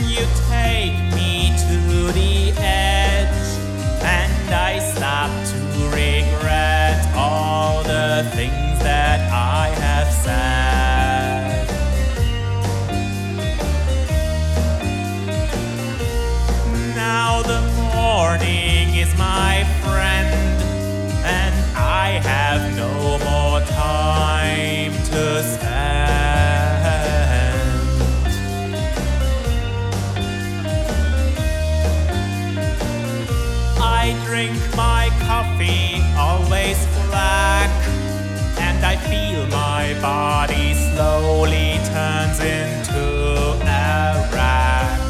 You take me to the edge, and I stop to regret all the things that I have said. Now the morning is my friend, and I have no more time to spend. I drink my coffee always black, and I feel my body slowly turns into a rack.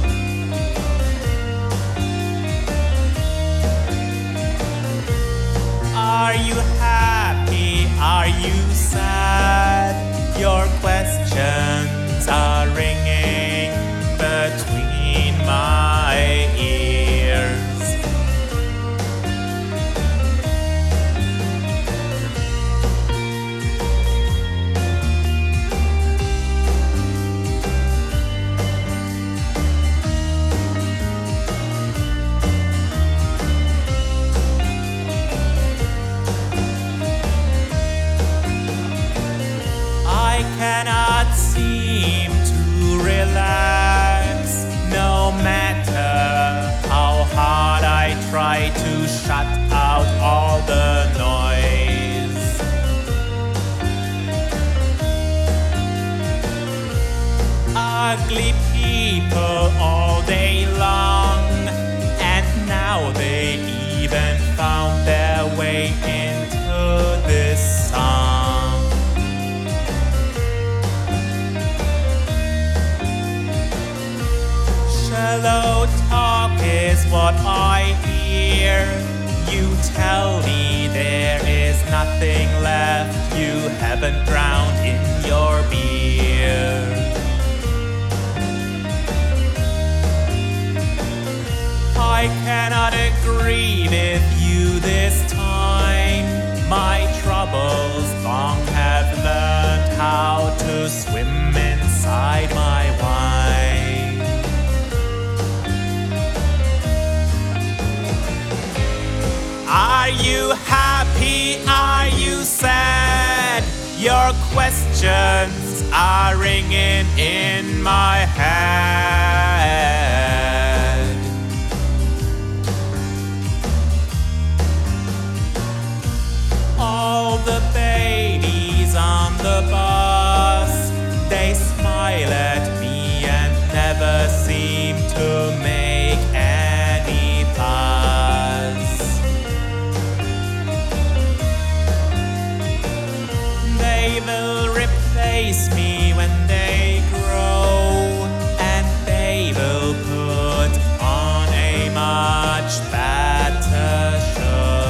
Are you happy? Are you sad? Your questions are ringing between my ears. I cannot seem to relax, no matter how hard I try to shut out all the noise. Ugly people all day long, and now they even found their way into this song. Shallow talk is what I hear. You tell me there is nothing left. You haven't drowned in your beer. I cannot agree with you this time. My troubles long have learned how to swim inside my wine. Are you happy? Are you sad? Your questions are ringing in my head. All the babies on the bus, they smile at me and never seem to make any fuss. They will replace me when they grow, and they will put on a much better show.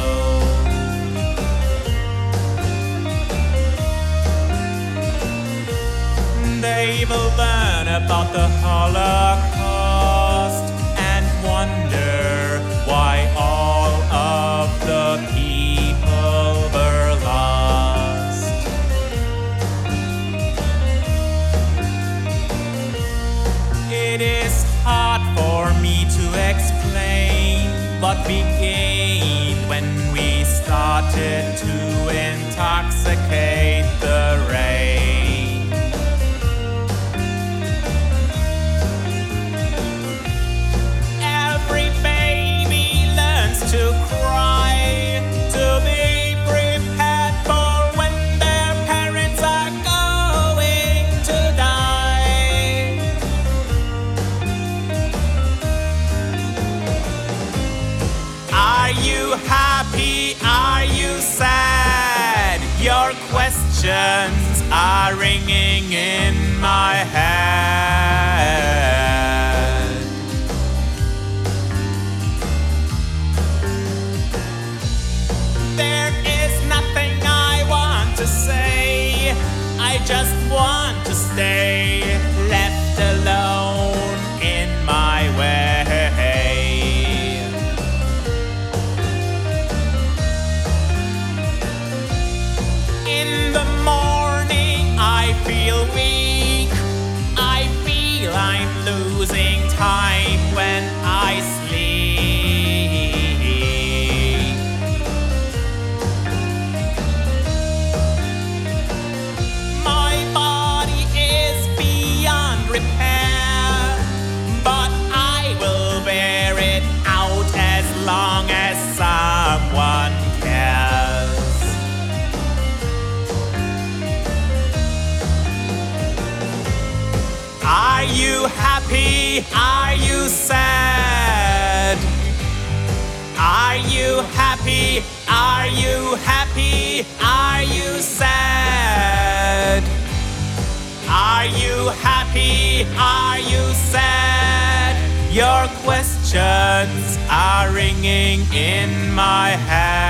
They will learn about the Holocaust and wonder why all of the people were lost. It is hard for me to explain what we gained when we started to intoxicate the rain. To cry, to be prepared for when their parents are going to die. Are you happy? Are you sad? Your questions are ringing in my head. There is nothing I want to say. I just want to stay left alone in my way. In the morning I feel weak. I feel I'm losing happy? Are you sad? Are you happy? Are you happy? Are you sad? Are you happy? Are you sad? Your questions are ringing in my head.